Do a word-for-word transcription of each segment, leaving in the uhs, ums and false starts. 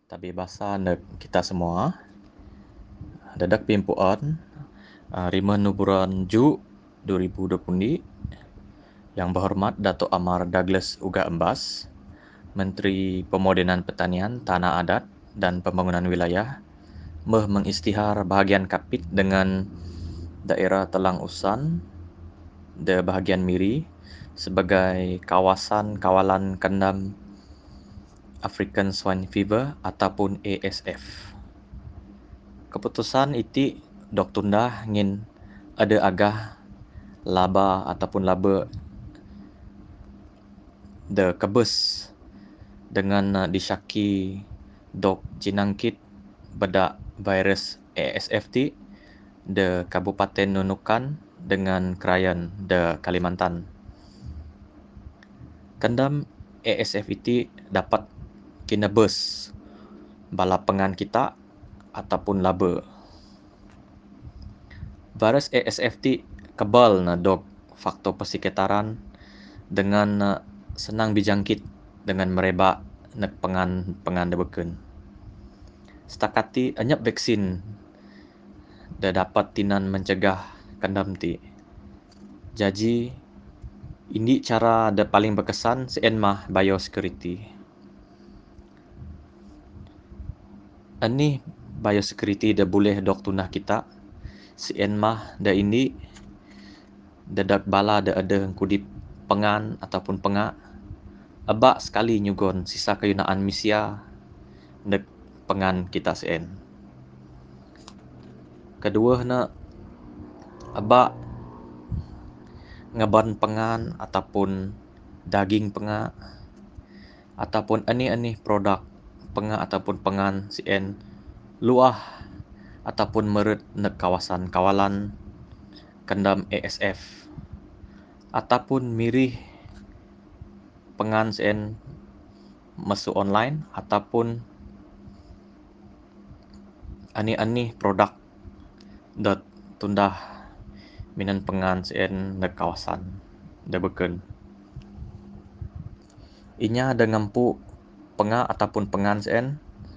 Tabi basa neg kita semua. Dadak pimpuan uh, lima nu bulan Ju dua ribu dua puluh ni. Yang berhormat Datuk Amar Douglas Uga Embas, Menteri Pemodenan Pertanian, Tanah Adat dan Pembangunan Wilayah, meh mengisytihar bahagian Kapit dengan daerah Telang Usan de bahagian Miri sebagai kawasan kawalan kendam African Swine Fever ataupun A S F. Keputusan iti dok tundah ngin ada agah laba ataupun laba de kebes dengan uh, disyaki dok jinangkit bedak virus A S F ti de Kabupaten Nunukan dengan Krayan de Kalimantan. Kendam A S F iti dapat kinebes bala pengan kita ataupun laba. Virus A S F ti kebal na dok faktor persekitaran dengan uh, senang dijangkit dengan merebak nek pengan-pengan da beken. Setakat ti anyap vaksin da dapat tinan mencegah kendam ti. Jaji ini cara da paling berkesan sien mah biosecurity. Anih biosecurity da boleh dok tunah kita sien mah da ini dadak bala da ada kudip pengan ataupun pengak aba sekali nyugon sisa kayunaan misia neg pengan kita sien. Kedua na aba ngaban pengan ataupun daging pengak ataupun anih-anih produk pengak ataupun pengan sien luah ataupun meret neg kawasan kawalan kendam A S F ataupun mirih pengan sien mesu online ataupun anih-anih produk da tundah minan pengan sien neg kawasan da beken. Inya da ngampu pengak ataupun pengan sien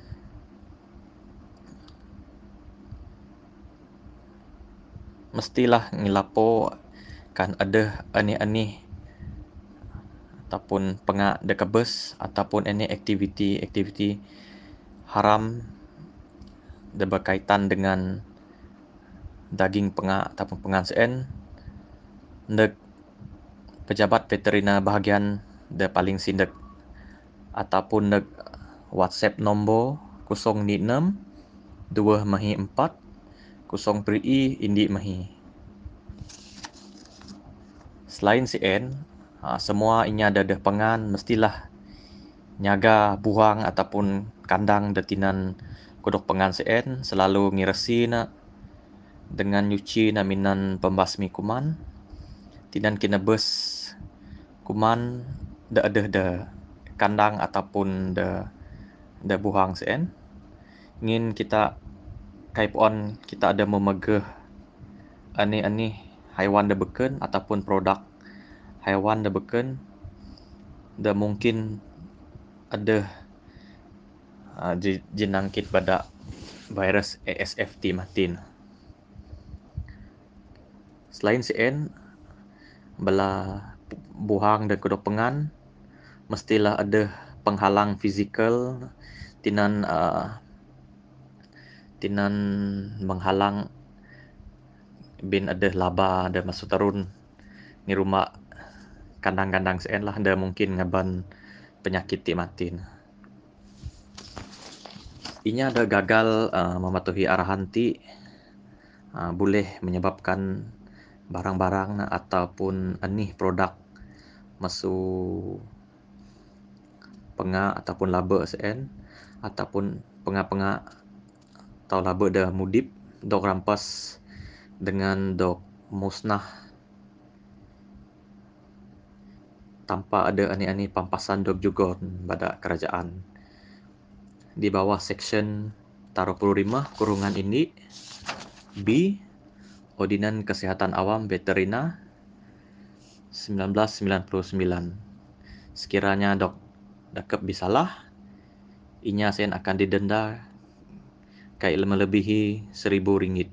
mestilah ngilapo kan adeh anih-anih ataupun pengak da kebes ataupun anih aktiviti-aktiviti haram da berkaitan dengan daging pengak ataupun pengan sien neg pejabat veterina bahagian da paling sindek ataupun neg WhatsApp nombor kosong ni enam dua mahi empat kosong peri indi mahi. Selain sien, ha, semua inya da deh pengan mestilah nyaga buang ataupun kandang da tinan kodok pengan sien selalu ngiresi na dengan nyuci na minan pembasmi kuman tinan kinebes kuman da adeh da kandang ataupun da da buang sien ngin kita kai puan kita ada memegeh anih-anih haiwan da beken ataupun produk haiwan da beken da mungkin adeh uh, jinangkit bada virus A S F ti matin. Selain sien bala buhang dan kodok pengan mestilah ada penghalang fizikal tinan uh, tinan menghalang bin ada laba ada masuk tarun ni rumah kandang-kandang sien lah ada mungkin ngaban penyakit ti matin. Inya ada gagal uh, mematuhi arahan ti uh, boleh menyebabkan barang-barang ataupun anih produk masu pengak ataupun laba sien ataupun pengak-pengak atau laba dah mudip dok rampas dengan dok musnah tanpa ada anih-anih pampasan dok jugon pada kerajaan. Di bawah section taruh puluh lima kurungan ini B Ordinan Kesihatan Awam Veterina seribu sembilan ratus sembilan puluh sembilan. Sekiranya dok dakap bisalah inya sen akan didenda kai melebihi seribu ringgit.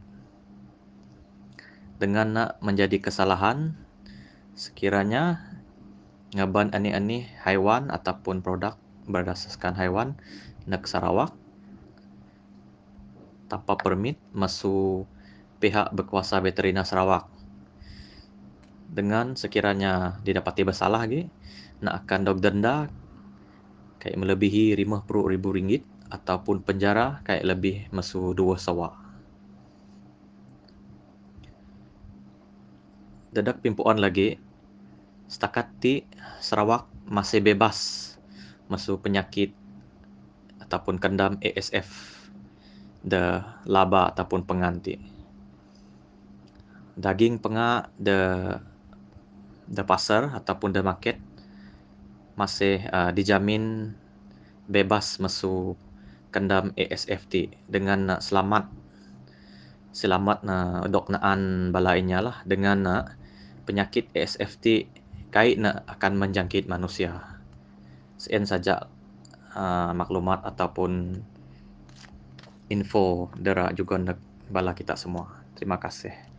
Dengan nak menjadi kesalahan, sekiranya ngaban ani-ani haiwan ataupun produk berdasarkan haiwan nak Sarawak tanpa permit masu pihak berkuasa veterina Sarawak. Dengan sekiranya didapati bersalah lagi, nak akan dog denda kai melebihi lima puluh ribu ringgit ataupun penjara kai lebih masu dua sawa. Dadak pimpuan lagi, setakat ti Sarawak masih bebas masu penyakit ataupun kendam A S F de laba ataupun pengan ti. Daging penga de de pasar ataupun de market masih uh, dijamin bebas masu kendam A S F ti dengan uh, selamat selamat na dok naan balainya lah dengan uh, penyakit A S F ti kai na akan menjangkit manusia. Sekian saja uh, maklumat ataupun info dera juga nak bala kita semua. Terima kasih.